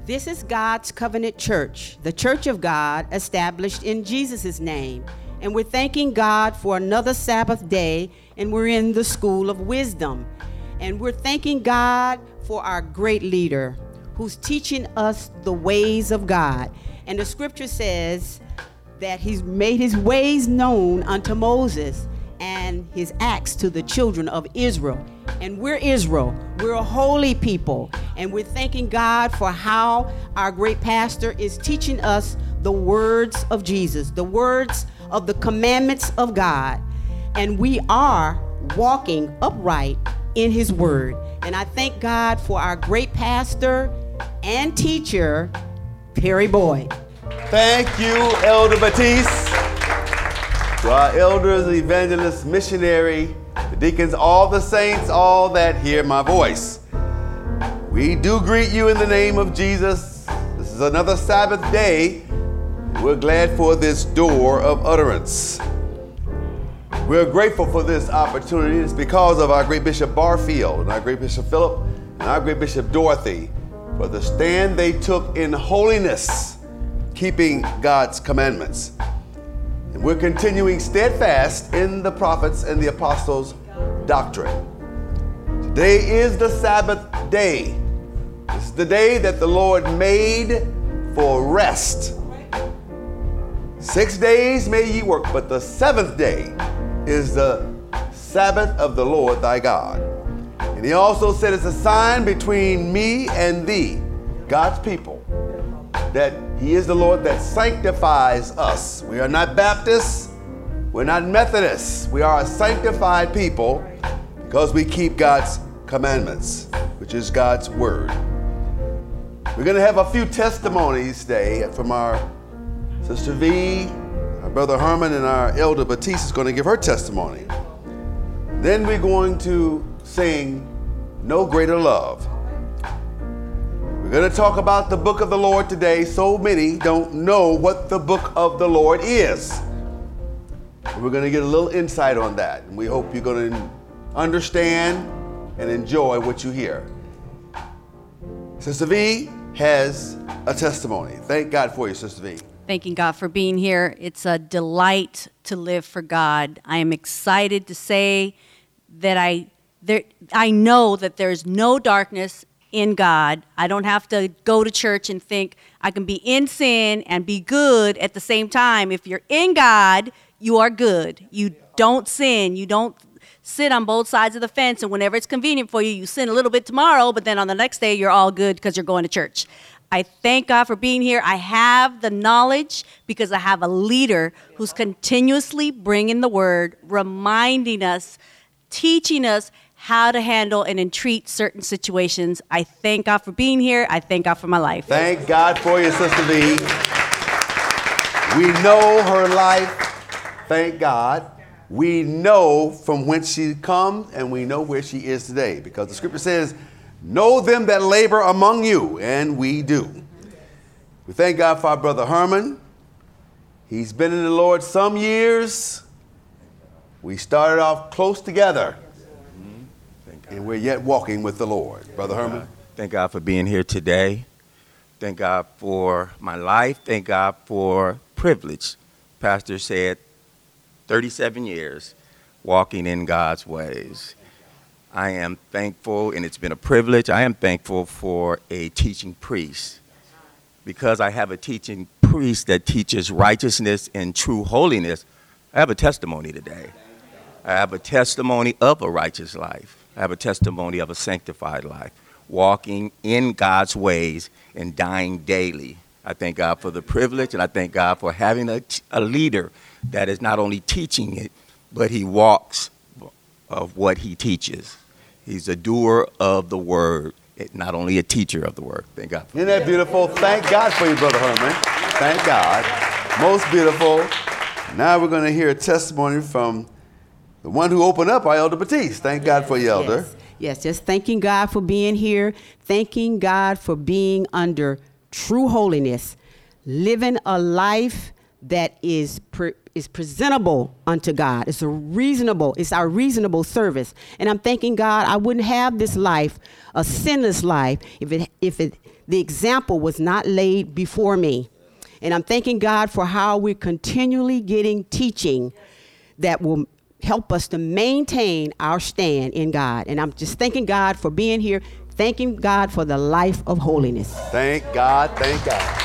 This is God's covenant church, the church of God established in Jesus' name. And we're thanking God for another Sabbath day, and we're in the school of wisdom. And we're thanking God for our great leader who's teaching us the ways of God. And the scripture says that he's made his ways known unto Moses and his acts to the children of Israel. And we're Israel. We're a holy people. And we're thanking God for how our great pastor is teaching us the words of Jesus, the words of the commandments of God. And we are walking upright in his word. And I thank God for our great pastor and teacher, Perry Boyd. Thank you, Elder Batiste. To our elders, evangelists, missionary, the deacons, all the saints, all that hear my voice. We do greet you in the name of Jesus. This is another Sabbath day. We're glad for this door of utterance. We're grateful for this opportunity. It's because of our great Bishop Barfield and our great Bishop Philip and our great Bishop Dorothy for the stand they took in holiness, keeping God's commandments. And we're continuing steadfast in the prophets and the apostles' doctrine. Today is the Sabbath day. This is the day that the Lord made for rest. 6 days may ye work, but the seventh day is the Sabbath of the Lord thy God. And he also said it's a sign between me and thee, God's people, that he is the Lord that sanctifies us. We are not Baptists, we're not Methodists. We are a sanctified people because we keep God's commandments, which is God's word. We're going to have a few testimonies today from our Sister V, our Brother Herman, and our Elder Batiste is going to give her testimony. Then we're going to sing No Greater Love. We're going to talk about the book of the Lord today. So many don't know what the book of the Lord is. And we're going to get a little insight on that. And we hope you're going to understand and enjoy what you hear. Sister V has a testimony. Thank God for you, Sister V. Thanking God for being here. It's a delight to live for God. I am excited to say that I know that there's no darkness in God. I don't have to go to church and think I can be in sin and be good at the same time. If you're in God, you are good. You don't sin. You don't sit on both sides of the fence, and whenever it's convenient for you, you sin a little bit tomorrow, but then on the next day, you're all good because you're going to church. I thank God for being here. I have the knowledge because I have a leader who's continuously bringing the word, reminding us, teaching us how to handle and entreat certain situations. I thank God for being here. I thank God for my life. Thank God for you, Sister V. We know her life. Thank God. We know from whence she comes, and we know where she is today, because the scripture says, know them that labor among you, and we do. We thank God for our Brother Herman. He's been in the Lord some years. We started off close together, and we're yet walking with the Lord. Brother Herman. Thank God for being here today. Thank God for my life. Thank God for privilege. Pastor said 37 years walking in God's ways. I am thankful, and it's been a privilege. I am thankful for a teaching priest, because I have a teaching priest that teaches righteousness and true holiness. I have a testimony today. I have a testimony of a righteous life. I have a testimony of a sanctified life, walking in God's ways and dying daily. I thank God for the privilege, and I thank God for having a leader that is not only teaching it, but he walks of what he teaches. He's a doer of the word, not only a teacher of the word. Thank God. Isn't that beautiful? Thank God for you, Brother Herman. Thank God. Most beautiful. Now we're going to hear a testimony from the one who opened up, our Elder Batiste. Thank God for you, Elder. Yes, just thanking God for being here. Thanking God for being under true holiness. Living a life that is is presentable unto God. It's our reasonable service. And I'm thanking God I wouldn't have this life, a sinless life, if the example was not laid before me. And I'm thanking God for how we're continually getting teaching that will help us to maintain our stand in God. And I'm just thanking God for being here, thanking God for the life of holiness. Thank God, thank God.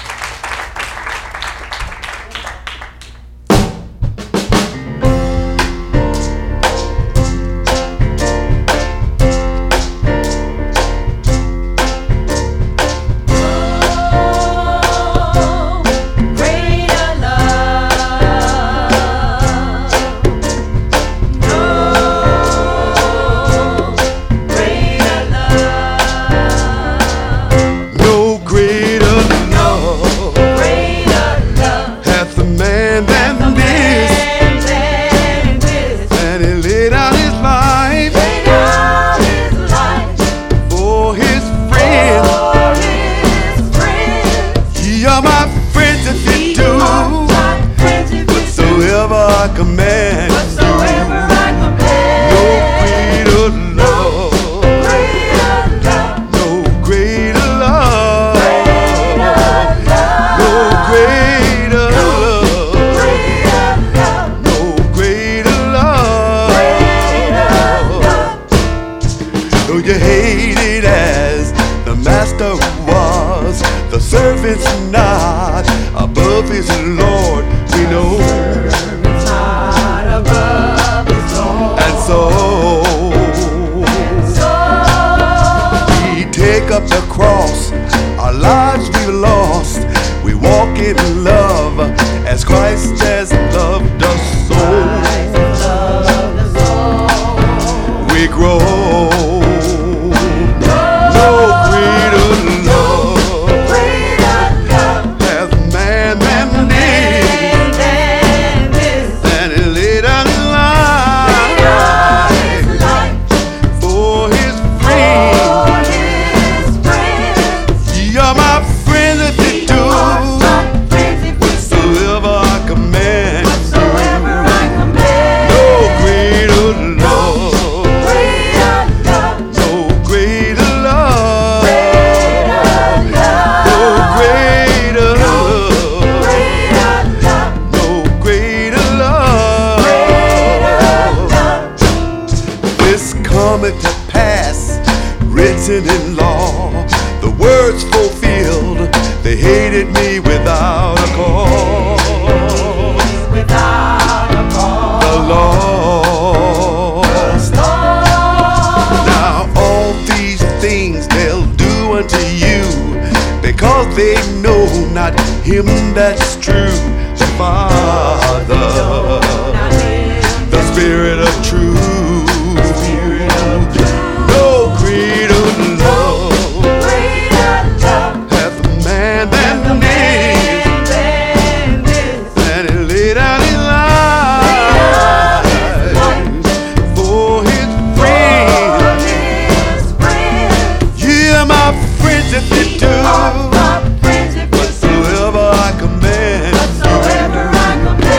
Whatsoever I command.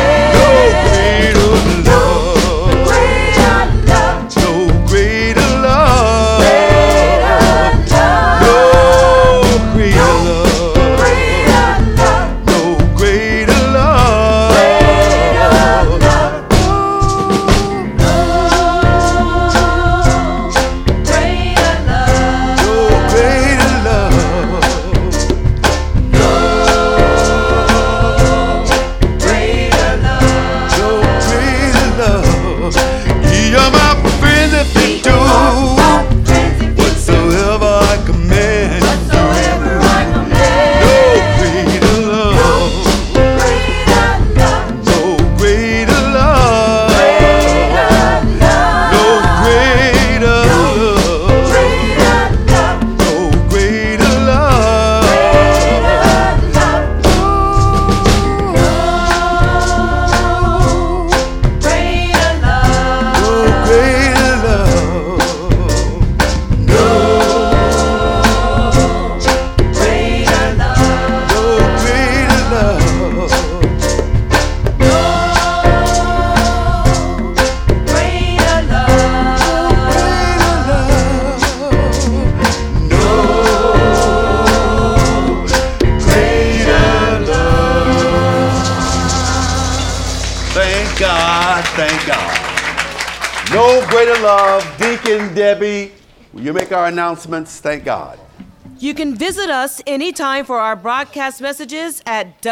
No greater love. Deacon Debbie, will you make our announcements? Thank God. You can visit us anytime for our broadcast messages at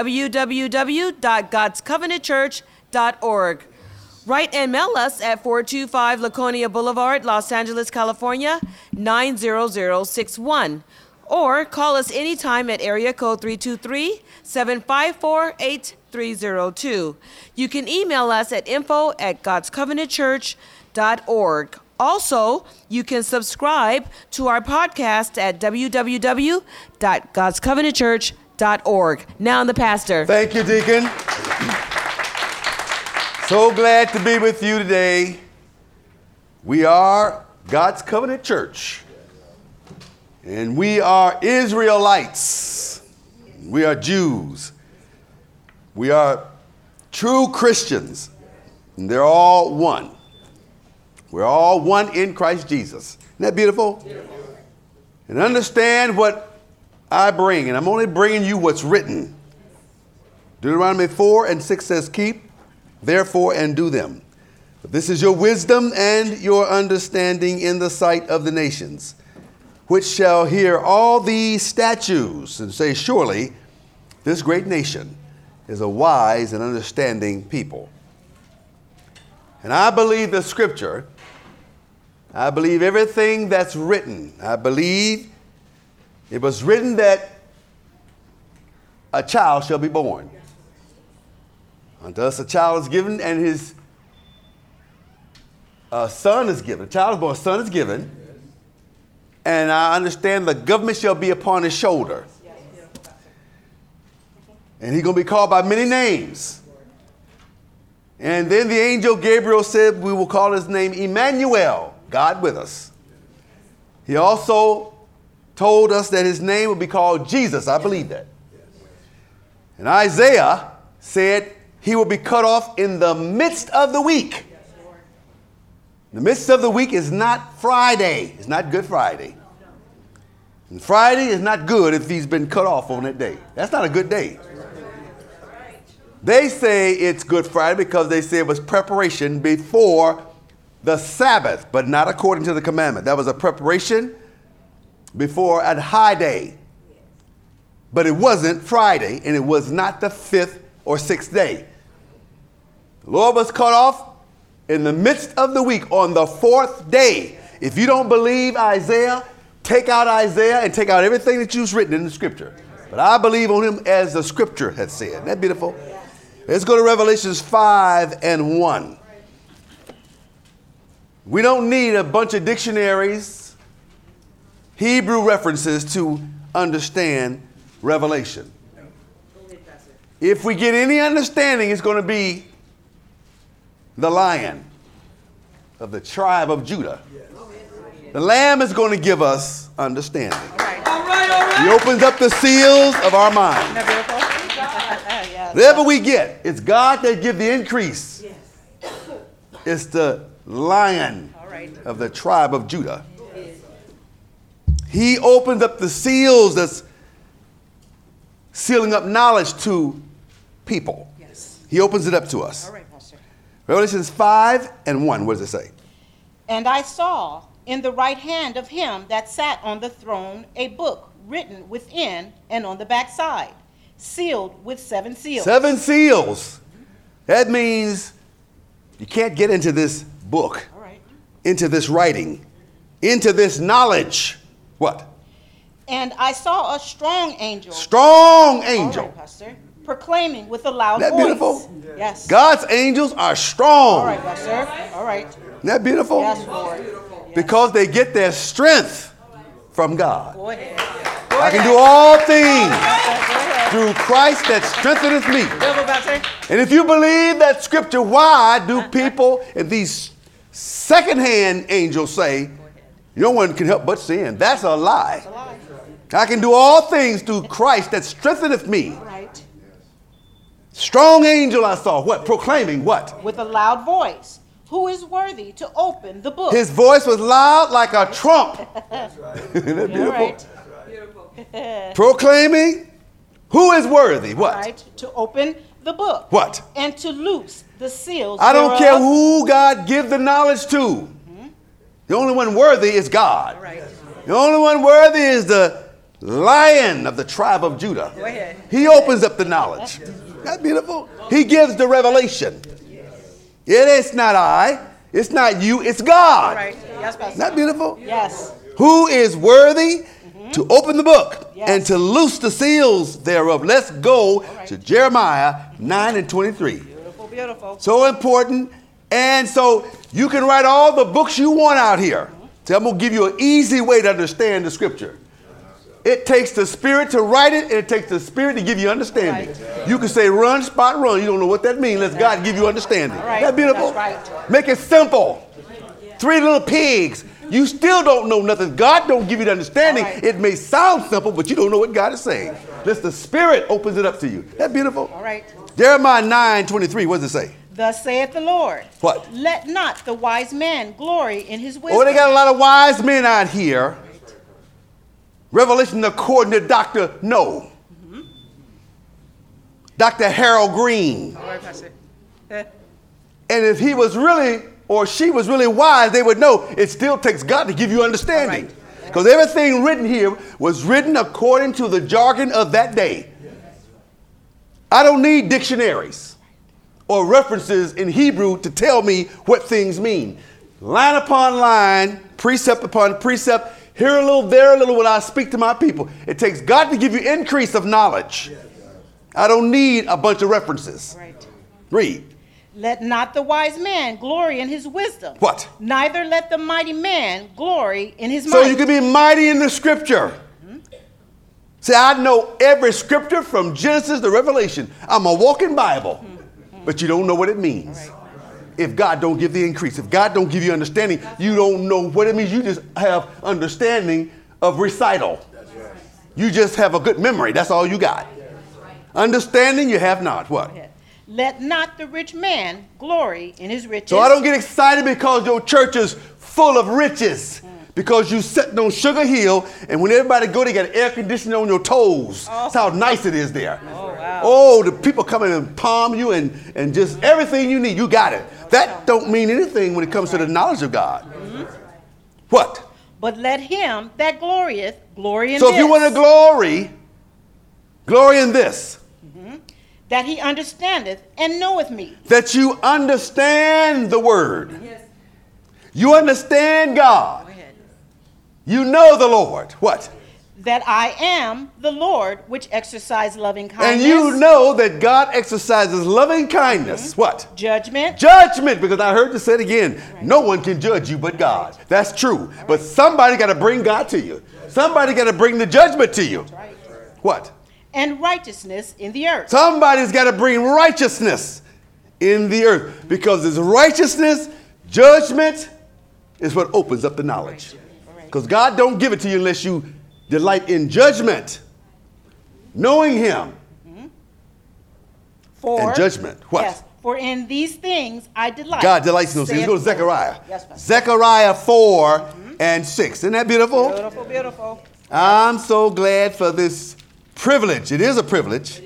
www.godscovenantchurch.org. Write and mail us at 425 Laconia Boulevard, Los Angeles, California, 90061. Or call us anytime at area code 323-754-8302. You can email us at info@godscovenantchurch.org. Also, you can subscribe to our podcast at www.godscovenantchurch.org. Now, the pastor. Thank you, Deacon. So glad to be with you today. We are God's Covenant Church, and we are Israelites. We are Jews. We are true Christians, and they're all one. We're all one in Christ Jesus. Isn't that beautiful? Beautiful. And understand what I bring, and I'm only bringing you what's written. Deuteronomy 4:6 says, keep, therefore, and do them. But this is your wisdom and your understanding in the sight of the nations, which shall hear all these statutes and say, surely this great nation is a wise and understanding people. And I believe the scripture. I believe everything that's written. I believe it was written that a child shall be born. Unto us a child is given, and his son is given. A child is born, a son is given. And I understand the government shall be upon his shoulder. And he's going to be called by many names. And then the angel Gabriel said, we will call his name Emmanuel, God with us. He also told us that his name would be called Jesus. I believe that. And Isaiah said he will be cut off in the midst of the week. The midst of the week is not Friday. It's not Good Friday. And Friday is not good if he's been cut off on that day. That's not a good day. They say it's Good Friday because they say it was preparation before the Sabbath, but not according to the commandment. That was a preparation before a high day. But it wasn't Friday, and it was not the 5th or 6th day. The Lord was cut off in the midst of the week on the 4th day. If you don't believe Isaiah, take out Isaiah and take out everything that you've written in the scripture. But I believe on him as the scripture had said. Isn't that beautiful? Let's go to Revelations 5:1. We don't need a bunch of dictionaries, Hebrew references to understand Revelation. If we get any understanding, it's going to be the Lion of the tribe of Judah. The Lamb is going to give us understanding. All right. He opens up the seals of our mind. Whatever we get, it's God that gives the increase. It's the Lion of the tribe of Judah. He opens up the seals that's sealing up knowledge to people. He opens it up to us. All right, Pastor. Revelations 5:1. What does it say? And I saw in the right hand of him that sat on the throne a book written within and on the backside, sealed with 7 seals. 7 seals. That means you can't get into this book, into this writing, into this knowledge. What? And I saw a strong angel. Strong angel. All right, Pastor. Proclaiming with a loud Isn't that voice. beautiful? Yes. God's angels are strong. All right, Pastor. All right. Isn't that beautiful? Yes, Lord. Because they get their strength from God. Go ahead. I can do all things through Christ that strengtheneth me. And if you believe that scripture, why do people and these secondhand angels say, no one can help but sin? That's a lie. I can do all things through Christ that strengtheneth me. Right. Strong angel I saw. What? Proclaiming what? With a loud voice. Who is worthy to open the book? His voice was loud like a trump. Isn't that beautiful? Right. Proclaiming who is worthy. What? Right. To open the the book. What? And to loose the seals I don't thereof. care who God give the knowledge to. The only one worthy is God. All right. The only one worthy is the Lion of the tribe of Judah. Go ahead. He opens up the knowledge. That's beautiful. He gives the revelation. It is not I. It's not you. It's God. All right. Yes, Pastor. Isn't that beautiful? Yes. Who is worthy to open the book Yes. and to loose the seals thereof. Let's go to Jeremiah 9 and 23. Beautiful, beautiful. So important. And so you can write all the books you want out here. So I'm going to give you an easy way to understand the scripture. It takes the Spirit to write it, and it takes the Spirit to give you understanding. You can say run, spot, run. You don't know what that means. Let God give you understanding. right. That's beautiful. That's right. Make it simple. 3 little pigs. You still don't know nothing. God don't give you the understanding. All right. It may sound simple, but you don't know what God is saying. Unless the Spirit opens it up to you. That's beautiful. All right. Jeremiah 9:23. What does it say? Thus saith the Lord. What? Let not the wise man glory in his wisdom. Oh, they got a lot of wise men out here. Revelation according to Dr. No. Dr. Harold Green. All right, Pastor. And if he was really, or she was really wise, they would know it still takes God to give you understanding. All Because everything written here was written according to the jargon of that day. I don't need dictionaries or references in Hebrew to tell me what things mean. Line upon line, precept upon precept, here a little, there a little when I speak to my people. It takes God to give you increase of knowledge. I don't need a bunch of references. All right. Read. Let not the wise man glory in his wisdom. What? Neither let the mighty man glory in his So might. you can be mighty in the scripture. See, I know every scripture from Genesis to Revelation. I'm a walking Bible. But you don't know what it means. If God don't give the increase, if God don't give you understanding, you don't know what it means. You just have understanding of recital. You just have a good memory. That's all you got. Understanding you have not. What? Let not the rich man glory in his riches. So I don't get excited because your church is full of riches. Because you sitting on Sugar Hill, and when everybody go, they got air conditioning on your toes. That's how nice it is there. Oh, wow. Oh, the people come in and palm you and just everything you need, you got it. That don't mean anything when it comes to the knowledge of God. What? But let him that glorieth glory in So this. if you want to glory in this. That he understandeth and knoweth me. That you understand the word. You understand God. Go ahead. You know the Lord. What? That I am the Lord which exercise loving kindness. And you know that God exercises loving kindness. What? Judgment. Judgment, because I heard you say it again. No one can judge you but God. That's true. But somebody got to bring God to you. Somebody got to bring the judgment to you. Right. What? And righteousness in the earth. Somebody's got to bring righteousness in the earth. Because it's righteousness, judgment is what opens up the knowledge. Because God don't give it to you unless you delight in judgment, knowing him, and judgment. What? Yes. For in these things I delight. God delights in those things. Go to Zechariah. Yes, Pastor. Zechariah 4 and 6. Isn't that beautiful? Beautiful, beautiful. I'm so glad for this privilege. It is a privilege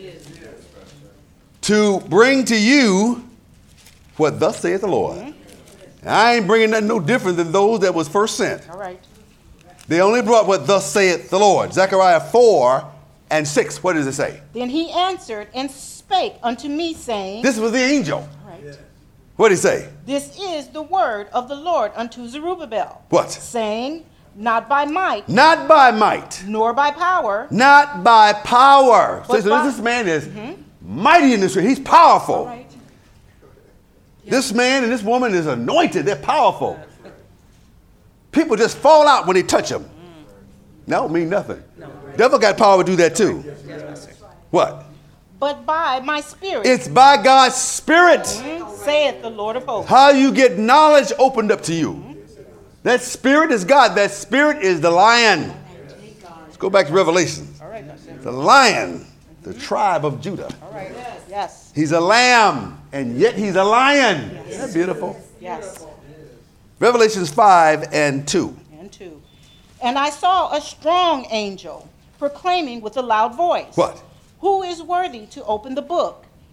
to bring to you what thus saith the Lord. I ain't bringing nothing no different than those that was first sent. All right. They only brought what thus saith the Lord. Zechariah 4 and 6. What does it say? Then he answered and spake unto me, saying, This was the angel. All right. What did he say? This is the word of the Lord unto Zerubbabel. What? Saying, not by might, Not by might, nor by power, not by power. So But by- this man is mighty in this way. He's powerful. all right. This man and this woman is anointed. They're powerful. People just fall out when they touch them. That don't mean nothing. Devil got power to do that too. What? But by my spirit, It's by God's Spirit. saith the Lord of hosts. How you get knowledge opened up to you. That Spirit is God. That Spirit is the Lion. Let's go back to Revelation. All right, Pastor. The Lion, the tribe of Judah. All right. Yes. He's a lamb, and yet he's a lion. Isn't that beautiful? Yes. Revelations 5 and 2. And 2. And I saw a strong angel proclaiming with a loud voice. What? Who is worthy to open the book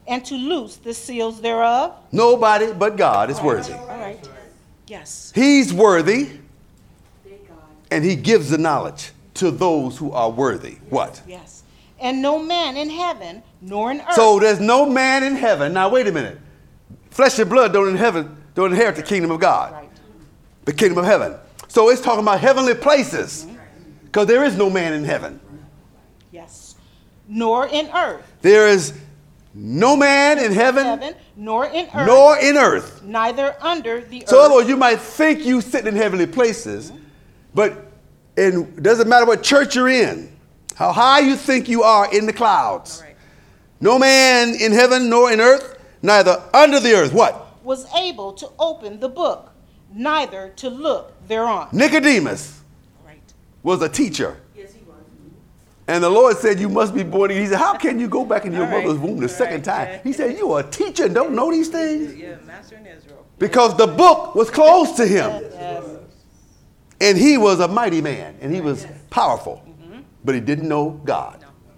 and to loose the seals thereof? Nobody but God is worthy. All right. Yes. He's worthy, and he gives the knowledge to those who are worthy. What? Yes. And no man in heaven nor in earth. So there's no man in heaven. Now wait a minute. Flesh and blood don't inherit the kingdom of God. Right. The kingdom of heaven. So it's talking about heavenly places. Because there is no man in heaven. Yes. Nor in earth. There is no man in heaven, nor in earth. nor in earth. Neither under the So in other earth. words, you might think you sit in heavenly places, but it doesn't matter what church you're in, how high you think you are in the clouds. All right. No man in heaven nor in earth, neither under the earth. What? Was able to open the book, neither to look thereon. Nicodemus Right. was a teacher. Yes, he was. And the Lord said, you must be born again. He said, how can you go back in your All right. mother's womb the All second right. time? He said, you are a teacher and don't know these things? Yeah, master in Israel. Because the book was closed to him. Yes. And he was a mighty man. And he was powerful. But he didn't know God.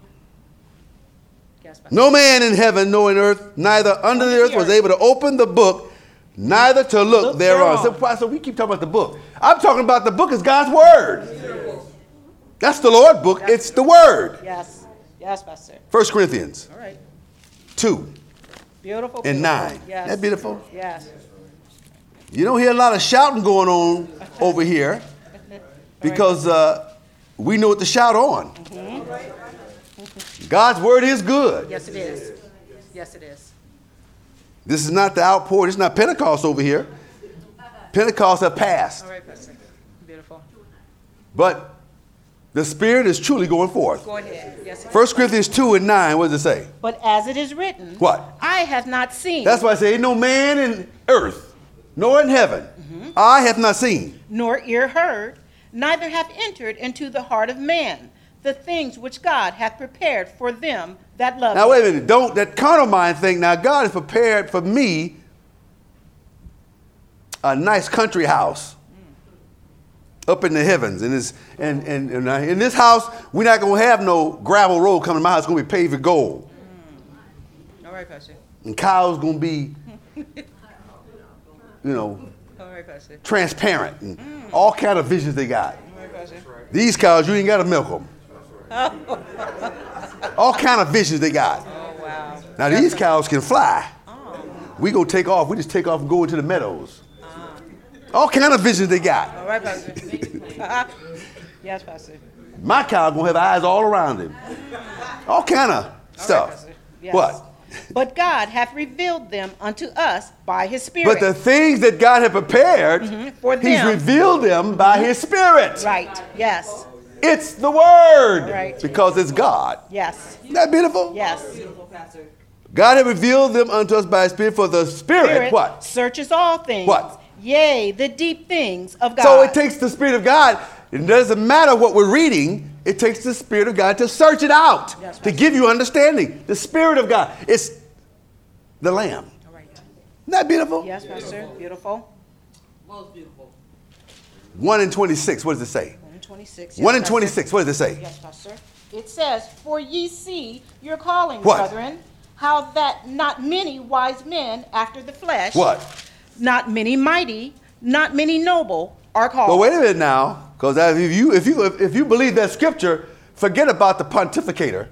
Yes, No man in heaven nor in earth, neither under the earth, was able to open the book, neither to look thereon. So we keep talking about the book. I'm talking about the book is God's word. That's the Lord's book. It's the word. Yes. Yes, Pastor. 1 Corinthians All right. 2 Beautiful. and 9. Yes. Isn't that beautiful? Yes. You don't hear a lot of shouting going on over here because we know what to shout on. God's word is good. Yes, it is. Yes, it is. This is not the outpour. This is not Pentecost over here. Pentecost have passed. All right, Pastor. Beautiful. But the Spirit is truly going forth. Go ahead. Yes, it is. 1 Corinthians 2 and 9, what does it say? But as it is written, What? I have not seen, That's why I say, ain't no man in earth, nor in heaven, eye hath not seen. nor ear heard, neither hath entered into the heart of man the things which God hath prepared for them that love Now him. wait a minute, don't that carnal mind think, now God has prepared for me a nice country house up in the heavens. And in this house, we're not going to have no gravel road coming to my house. It's going to be paved with gold. All right, Pastor. And cows going to be, All right, Pastor. transparent. And all kind of visions they got. All right, Pastor. These cows, you ain't got to milk them. All kind of visions they got. Oh, wow. Now, these cows can fly. We go take off. We just take off and go into the meadows. All kind of visions they got. All right, Pastor. Yes, Pastor. My cow going to have eyes all around him. All kind of stuff. Pastor. Yes. What? But God hath revealed them unto us by his Spirit. But the things that God had prepared, For he's them. revealed them by his Spirit. Right. Yes. It's the Word. Right. Because it's God. Yes. Isn't that beautiful? Yes. God had revealed them unto us by his Spirit, for the Spirit, what? Searches all things. What? Yea, the deep things of God. So it takes the Spirit of God. It doesn't matter what we're reading. It takes the Spirit of God to search it out, Yes, to give you understanding. The Spirit of God. It's the Lamb. All right. Isn't that beautiful? Yes, Pastor. Beautiful. 1 in 26, what does it say? 1 in 26. 1 in Pastor. 26, what does it say? Yes, Pastor. It says, For ye see your calling, What? brethren, how that not many wise men after the flesh, What? not many mighty, not many noble are called. But wait a minute now, because if you believe that scripture, forget about the pontificator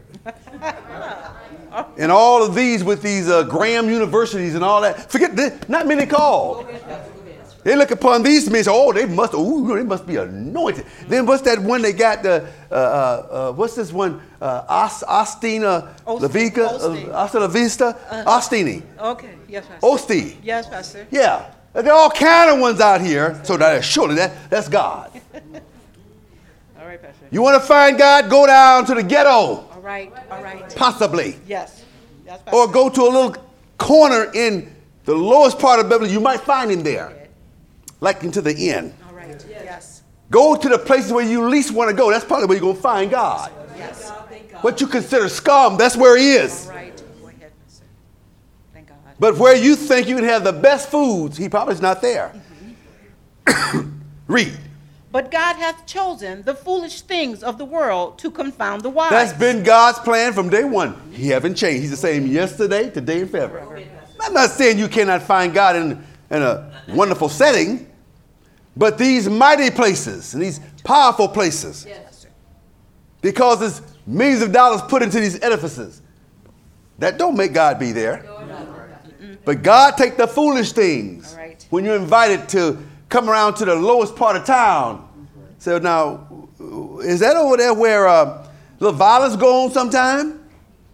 and all of these with these Graham universities and all that. Forget this. Not many called. They look upon these men and say, oh, they must be anointed. Then what's that one they got? What's this one? Ostina Levica? Ostina Vista? Ostini. Okay. Yes, Pastor. Osti. Yes, Pastor. Yeah. There are all kind of ones out here. So that surely that's God. All right, Pastor. You want to find God? Go down to the ghetto, All right. All right. possibly. Yes. Yes, Pastor. Or go to a little corner in the lowest part of Beverly. You might find him there. Like into the inn. All right. Yes. Go to the places where you least want to go. That's probably where you're going to find God. Yes. What you consider scum, that's where he is. All right. Go ahead, Pastor. Thank God. But where you think you can have the best foods, he probably is not there. Read. But God hath chosen the foolish things of the world to confound the wise. That's been God's plan from day one. He haven't changed. He's the same yesterday, today, and forever. I'm not saying you cannot find God in a wonderful setting, but these mighty places and these powerful places, because there's millions of dollars put into these edifices, that don't make God be there. But God take the foolish things. When you're invited to come around to the lowest part of town. So now, is that over there where little violence go on sometime?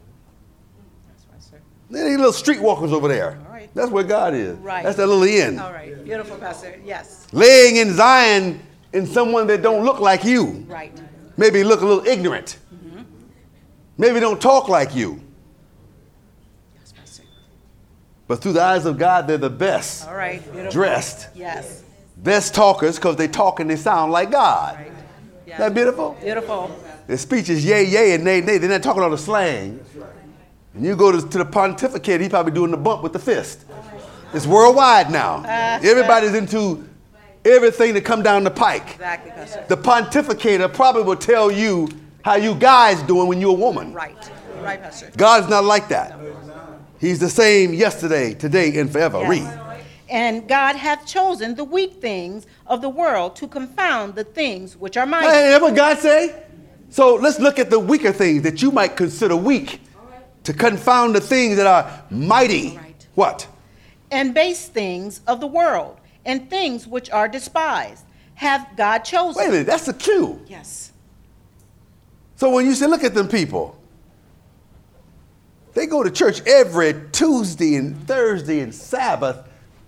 There are little streetwalkers over there. Right. That's where God is. Right. That's that little inn. All right. Beautiful, Pastor. Yes. Laying in Zion in someone that don't look like you. Right. Maybe look a little ignorant. Mm-hmm. Maybe don't talk like you. Yes, Pastor. But through the eyes of God, they're the best. All right. Beautiful. Dressed. Yes. Best talkers because they talk and they sound like God. Right. Yeah. Isn't that beautiful? Beautiful. Their speech is yay, yay, and nay, nay. They're not talking all the slang. And you go to the pontificate, he's probably doing the bump with the fist. It's worldwide now. Everybody's into everything that come down the pike. Exactly, Pastor. The pontificator probably will tell you how you guys doing when you're a woman. Right. Right, Pastor. God's not like that. He's the same yesterday, today, and forever. Yes. Read. And God hath chosen the weak things of the world to confound the things which are mighty. Hey, that's what God say? So let's look at the weaker things that you might consider weak to confound the things that are mighty. Right. What? And base things of the world, and things which are despised, have God chosen. Wait a minute, that's the cue. Yes. So when you say, look at them people, they go to church every Tuesday and Thursday and Sabbath.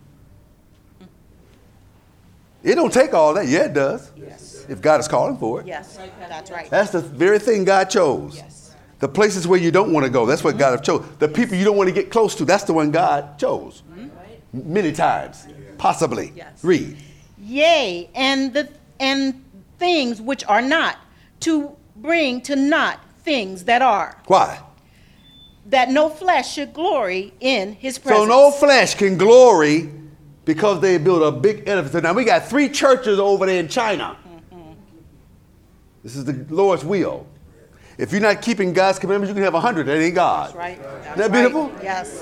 It don't take all that. Yeah, it does. Yes. If God is calling for it. Yes. That's right. That's the very thing God chose. Yes. The places where you don't want to go, that's what God has chose. The people you don't want to get close to, that's the one God chose. Many times, possibly. Yes. Read. Yea, and things which are not, to bring to naught things that are, Why? that no flesh should glory in his presence. So no flesh can glory because they built a big edifice. Now we got 3 churches over there in China. This is the Lord's will. If you're not keeping God's commandments, you can have 100. That ain't God. That's right. Isn't that beautiful? Right. Yes.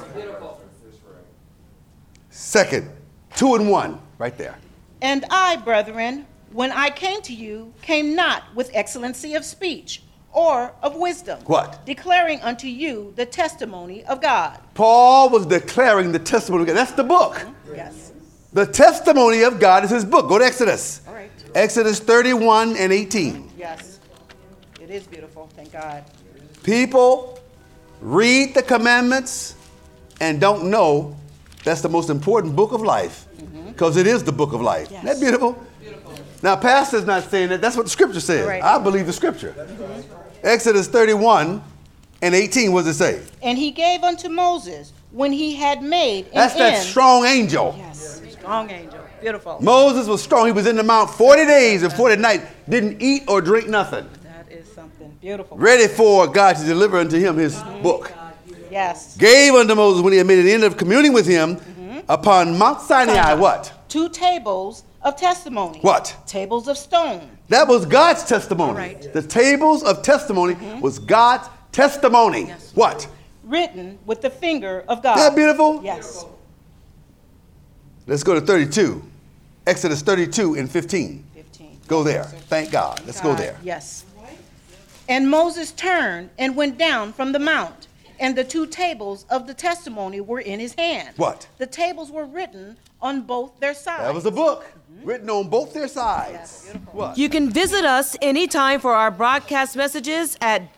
Second, 2 and 1, right there. And I, brethren, when I came to you, came not with excellency of speech or of wisdom. What? Declaring unto you the testimony of God. Paul was declaring the testimony of God. That's the book. Yes. The testimony of God is his book. Go to Exodus. All right. Exodus 31 and 18. Yes. It is beautiful. Thank God. People read the commandments and don't know that's the most important book of life because it is the book of life. Yes. Isn't that beautiful? Now, pastor's not saying that. That's what the scripture says. Right. I believe the scripture. Exodus 31 and 18, what does it say? And he gave unto Moses when he had made an That's that end. strong angel. Yes. Strong angel. Beautiful. Moses was strong. He was in the mount 40 days and 40 nights. Didn't eat or drink nothing. That is something beautiful. Ready for God to deliver unto him his book. Yes. Gave unto Moses when he had made an end of communing with him upon Mount Sinai, what? 2 tables of testimony. What? Tables of stone. That was God's testimony. All right. The tables of testimony was God's testimony. Yes. What? Written with the finger of God. Isn't that beautiful? Yes. Let's go to 32. Exodus 32 and 15. 15. Go there. Thank God. Let's go there. Yes. And Moses turned and went down from the mount, and the 2 tables of the testimony were in his hand. What? The tables were written on both their sides. That was a book written on both their sides. What? You can visit us anytime for our broadcast messages at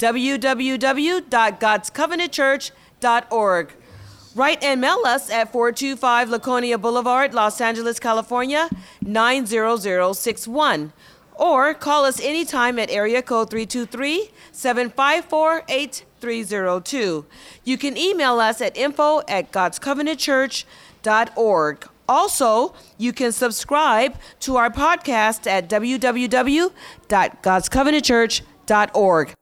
www.godscovenantchurch.org. Write and mail us at 425 Laconia Boulevard, Los Angeles, California, 90061. Or call us anytime at area code 323-754-8302. You can email us at info@godscovenantchurch.org. Also, you can subscribe to our podcast at www.godscovenantchurch.org.